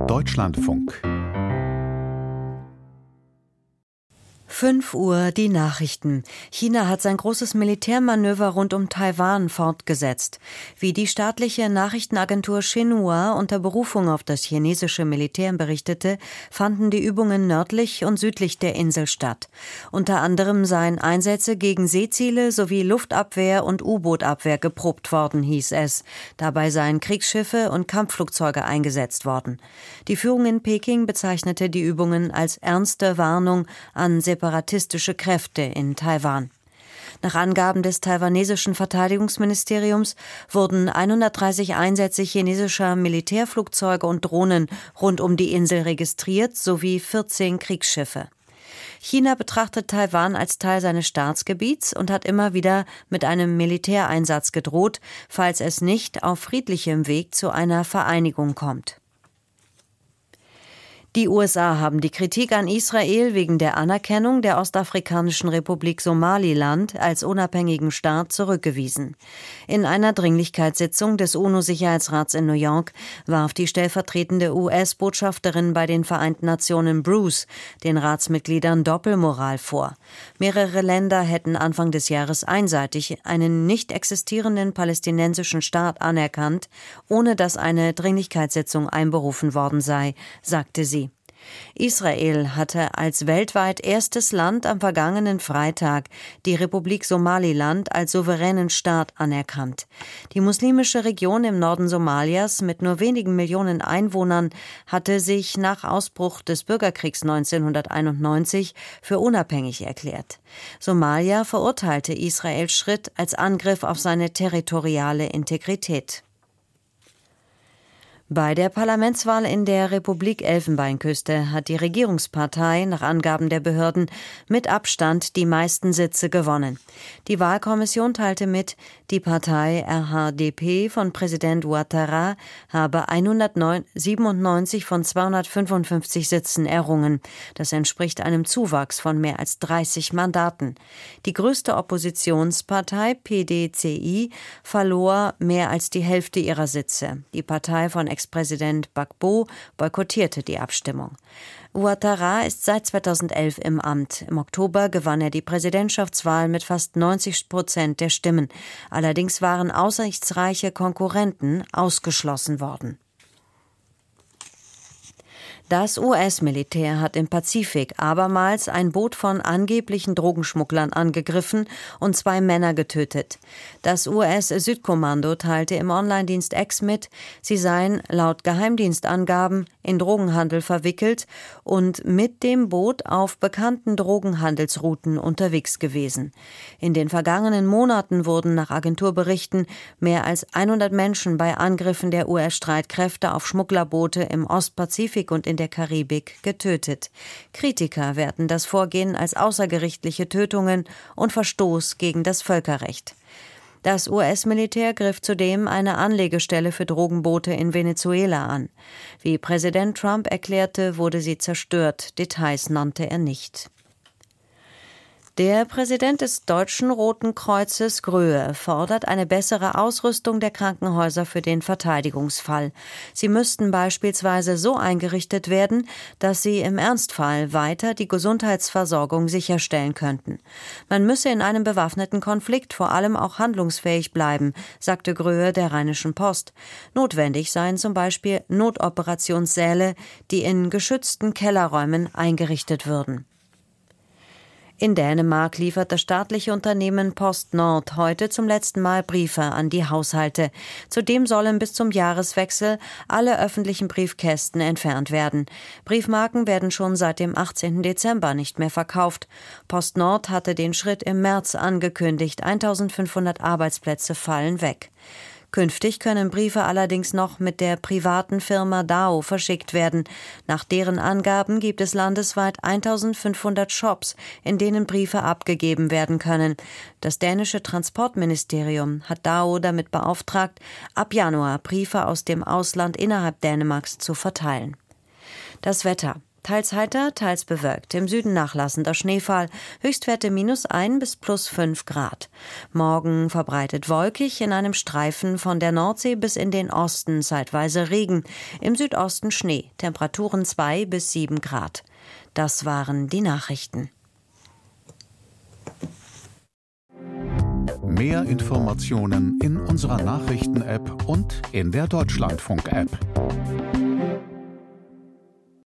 Deutschlandfunk. 5 Uhr, die Nachrichten. China hat sein großes Militärmanöver rund um Taiwan fortgesetzt. Wie die staatliche Nachrichtenagentur Xinhua unter Berufung auf das chinesische Militär berichtete, fanden die Übungen nördlich und südlich der Insel statt. Unter anderem seien Einsätze gegen Seeziele sowie Luftabwehr und U-Boot-Abwehr geprobt worden, hieß es. Dabei seien Kriegsschiffe und Kampfflugzeuge eingesetzt worden. Die Führung in Peking bezeichnete die Übungen als ernste Warnung an separatistische Kräfte in Taiwan. Nach Angaben des taiwanesischen Verteidigungsministeriums wurden 130 Einsätze chinesischer Militärflugzeuge und Drohnen rund um die Insel registriert, sowie 14 Kriegsschiffe. China betrachtet Taiwan als Teil seines Staatsgebiets und hat immer wieder mit einem Militäreinsatz gedroht, falls es nicht auf friedlichem Weg zu einer Vereinigung kommt. Die USA haben die Kritik an Israel wegen der Anerkennung der ostafrikanischen Republik Somaliland als unabhängigen Staat zurückgewiesen. In einer Dringlichkeitssitzung des UNO-Sicherheitsrats in New York warf die stellvertretende US-Botschafterin bei den Vereinten Nationen Bruce den Ratsmitgliedern Doppelmoral vor. Mehrere Länder hätten Anfang des Jahres einseitig einen nicht existierenden palästinensischen Staat anerkannt, ohne dass eine Dringlichkeitssitzung einberufen worden sei, sagte sie. Israel hatte als weltweit erstes Land am vergangenen Freitag die Republik Somaliland als souveränen Staat anerkannt. Die muslimische Region im Norden Somalias mit nur wenigen Millionen Einwohnern hatte sich nach Ausbruch des Bürgerkriegs 1991 für unabhängig erklärt. Somalia verurteilte Israels Schritt als Angriff auf seine territoriale Integrität. Bei der Parlamentswahl in der Republik Elfenbeinküste hat die Regierungspartei nach Angaben der Behörden mit Abstand die meisten Sitze gewonnen. Die Wahlkommission teilte mit, die Partei RHDP von Präsident Ouattara habe 197 von 255 Sitzen errungen. Das entspricht einem Zuwachs von mehr als 30 Mandaten. Die größte Oppositionspartei PDCI verlor mehr als die Hälfte ihrer Sitze. Die Partei von Ex-Präsident Gbagbo boykottierte die Abstimmung. Ouattara ist seit 2011 im Amt. Im Oktober gewann er die Präsidentschaftswahl mit fast 90% der Stimmen. Allerdings waren aussichtsreiche Konkurrenten ausgeschlossen worden. Das US-Militär hat im Pazifik abermals ein Boot von angeblichen Drogenschmugglern angegriffen und 2 Männer getötet. Das US-Südkommando teilte im Online-Dienst X mit, sie seien laut Geheimdienstangaben in Drogenhandel verwickelt und mit dem Boot auf bekannten Drogenhandelsrouten unterwegs gewesen. In den vergangenen Monaten wurden nach Agenturberichten mehr als 100 Menschen bei Angriffen der US-Streitkräfte auf Schmugglerboote im Ostpazifik und in der Karibik getötet. Kritiker werten das Vorgehen als außergerichtliche Tötungen und Verstoß gegen das Völkerrecht. Das US-Militär griff zudem eine Anlegestelle für Drogenboote in Venezuela an. Wie Präsident Trump erklärte, wurde sie zerstört. Details nannte er nicht. Der Präsident des Deutschen Roten Kreuzes, Gröhe, fordert eine bessere Ausrüstung der Krankenhäuser für den Verteidigungsfall. Sie müssten beispielsweise so eingerichtet werden, dass sie im Ernstfall weiter die Gesundheitsversorgung sicherstellen könnten. Man müsse in einem bewaffneten Konflikt vor allem auch handlungsfähig bleiben, sagte Gröhe der Rheinischen Post. Notwendig seien zum Beispiel Notoperationssäle, die in geschützten Kellerräumen eingerichtet würden. In Dänemark liefert das staatliche Unternehmen PostNord heute zum letzten Mal Briefe an die Haushalte. Zudem sollen bis zum Jahreswechsel alle öffentlichen Briefkästen entfernt werden. Briefmarken werden schon seit dem 18. Dezember nicht mehr verkauft. PostNord hatte den Schritt im März angekündigt. 1500 Arbeitsplätze fallen weg. Künftig können Briefe allerdings noch mit der privaten Firma Dao verschickt werden. Nach deren Angaben gibt es landesweit 1500 Shops, in denen Briefe abgegeben werden können. Das dänische Transportministerium hat Dao damit beauftragt, ab Januar Briefe aus dem Ausland innerhalb Dänemarks zu verteilen. Das Wetter. Teils heiter, teils bewölkt. Im Süden nachlassender Schneefall. Höchstwerte -1 bis +5 Grad. Morgen verbreitet wolkig, in einem Streifen von der Nordsee bis in den Osten zeitweise Regen. Im Südosten Schnee. Temperaturen 2 bis 7 Grad. Das waren die Nachrichten. Mehr Informationen in unserer Nachrichten-App und in der Deutschlandfunk-App.